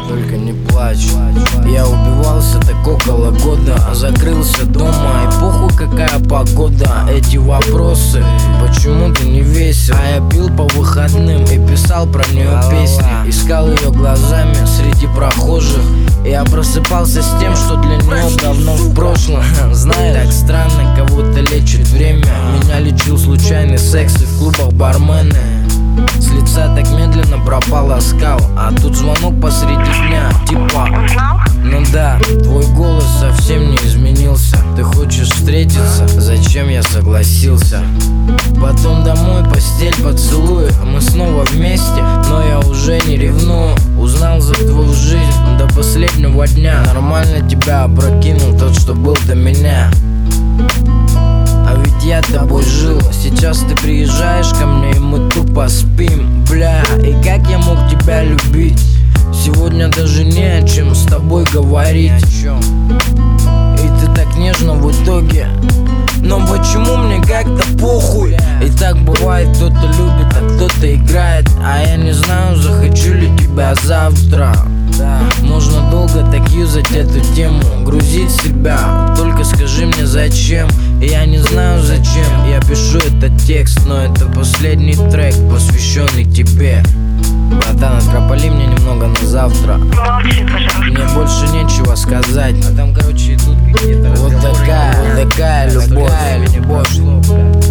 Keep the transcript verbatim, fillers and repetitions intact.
только не плачь. Я убивался так около года, закрылся дома, и похуй какая погода. Эти вопросы, почему ты не весел? А я пил по выходным и писал про нее песни. Искал ее глазами среди прохожих. Я просыпался с тем, что для нее давно в прошлом. Знаешь, так странно, кого-то лечит время. Меня лечил случайный секс и в клубах бармены. С лица так медленно пропал оскал, а тут звонок посреди дня, типа: ну да, твой голос совсем не изменился. Ты хочешь встретиться? Зачем я согласился? Потом домой, постель, поцелуй. Мы снова вместе, но я уже не ревную. Узнал за твою жизнь до последнего дня. Нормально тебя опрокинул тот, что был до меня. А ведь я тобой жил. Сейчас ты приезжаешь ко мне, и мы тупо спим. Бля, и как я мог тебя любить? Сегодня даже не о чем с тобой говорить. И ты так нежно в итоге. Но почему мне как-то похуй? И так бывает, кто-то любит, а кто-то играет. А я не знаю, захочу ли тебя завтра. Да, можно долго так юзать эту тему, грузить себя. Только скажи мне зачем. И я не знаю зачем я пишу этот текст, но это последний трек, посвященный тебе. Братан, отропали мне немного на завтра. Молчи, пожалуйста. Мне больше нечего сказать. А там, короче, идут какие-то вот такая, вот такая любовь.